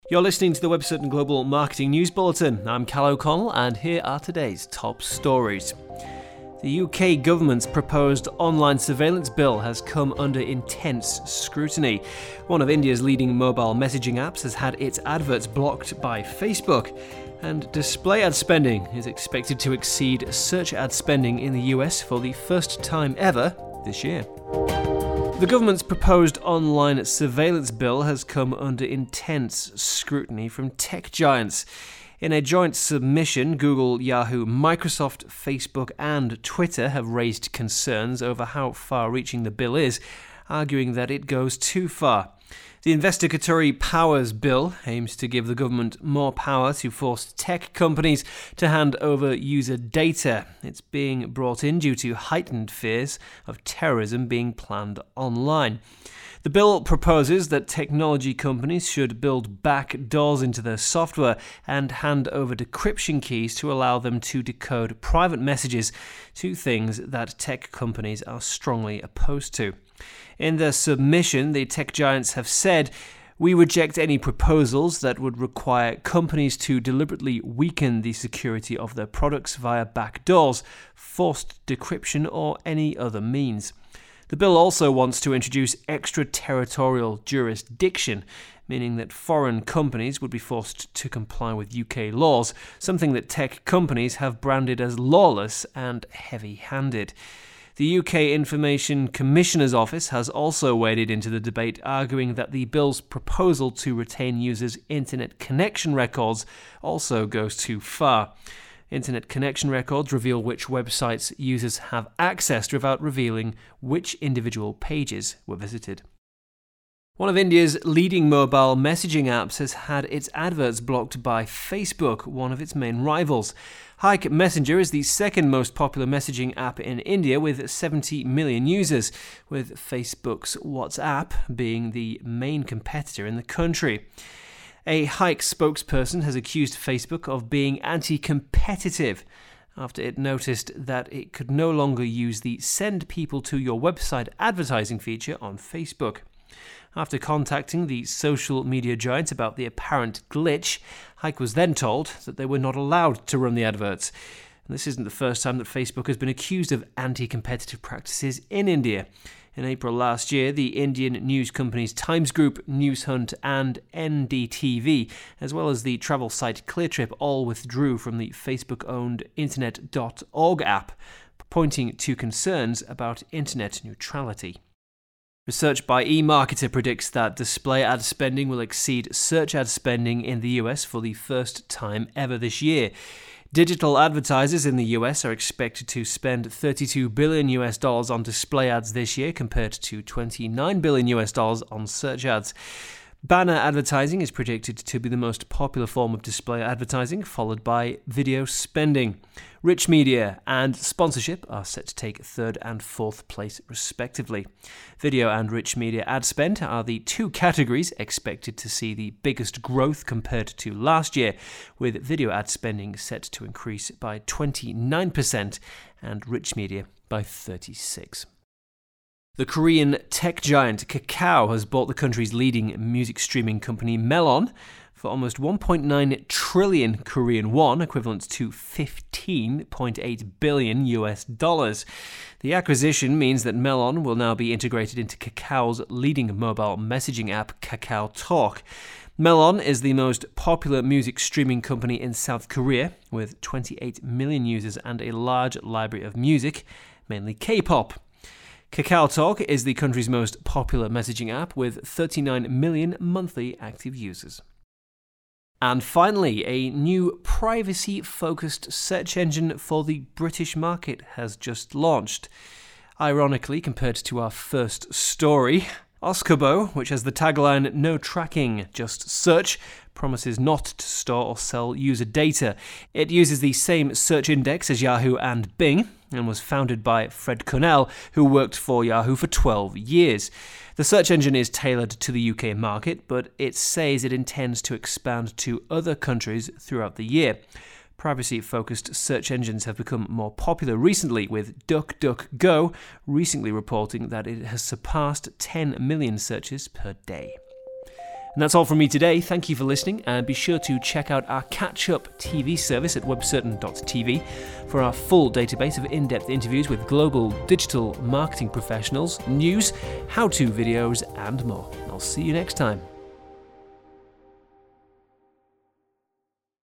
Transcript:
You're listening to the Web Certain Global Marketing News Bulletin. I'm Cal O'Connell, and here are today's top stories. The UK government's proposed online surveillance bill has come under intense scrutiny. One of India's leading mobile messaging apps has had its adverts blocked by Facebook, and display ad spending is expected to exceed search ad spending in the US for the first time ever this year. The government's proposed online surveillance bill has come under intense scrutiny from tech giants. In a joint submission, Google, Yahoo, Microsoft, Facebook and Twitter have raised concerns over how far-reaching the bill is, arguing that it goes too far. The Investigatory Powers Bill aims to give the government more power to force tech companies to hand over user data. It's being brought in due to heightened fears of terrorism being planned online. The bill proposes that technology companies should build back doors into their software and hand over decryption keys to allow them to decode private messages, two things that tech companies are strongly opposed to. In their submission, the tech giants have said, "We reject any proposals that would require companies to deliberately weaken the security of their products via backdoors, forced decryption, or any other means." The bill also wants to introduce extraterritorial jurisdiction, meaning that foreign companies would be forced to comply with UK laws, something that tech companies have branded as lawless and heavy-handed. The UK Information Commissioner's Office has also waded into the debate, arguing that the bill's proposal to retain users' internet connection records also goes too far. Internet connection records reveal which websites users have accessed without revealing which individual pages were visited. One of India's leading mobile messaging apps has had its adverts blocked by Facebook, one of its main rivals. Hike Messenger is the second most popular messaging app in India with 70 million users, with Facebook's WhatsApp being the main competitor in the country. A Hike spokesperson has accused Facebook of being anti-competitive after it noticed that it could no longer use the "send people to your website" advertising feature on Facebook. After contacting the social media giant about the apparent glitch, Hike was then told that they were not allowed to run the adverts. And this isn't the first time that Facebook has been accused of anti-competitive practices in India. In April last year, the Indian news companies Times Group, Newshunt and NDTV, as well as the travel site Cleartrip, all withdrew from the Facebook-owned Internet.org app, pointing to concerns about internet neutrality. Research by eMarketer predicts that display ad spending will exceed search ad spending in the US for the first time ever this year. Digital advertisers in the US are expected to spend $32 billion on display ads this year compared to $29 billion on search ads. Banner advertising is predicted to be the most popular form of display advertising, followed by video spending. Rich media and sponsorship are set to take third and fourth place respectively. Video and rich media ad spend are the two categories expected to see the biggest growth compared to last year, with video ad spending set to increase by 29% and rich media by 36%. The Korean tech giant Kakao has bought the country's leading music streaming company Melon for almost 1.9 trillion Korean won, equivalent to $15.8 billion. The acquisition means that Melon will now be integrated into Kakao's leading mobile messaging app, KakaoTalk. Melon is the most popular music streaming company in South Korea, with 28 million users and a large library of music, mainly K-pop. KakaoTalk is the country's most popular messaging app with 39 million monthly active users. And finally, a new privacy-focused search engine for the British market has just launched. Ironically, compared to our first story, Oskobo, which has the tagline "No tracking, just search," promises not to store or sell user data. It uses the same search index as Yahoo and Bing, and was founded by Fred Cornell, who worked for Yahoo for 12 years. The search engine is tailored to the UK market, but it says it intends to expand to other countries throughout the year. Privacy-focused search engines have become more popular recently, with DuckDuckGo recently reporting that it has surpassed 10 million searches per day. And that's all from me today. Thank you for listening, and be sure to check out our catch-up TV service at webcertain.tv for our full database of in-depth interviews with global digital marketing professionals, news, how-to videos, and more. I'll see you next time.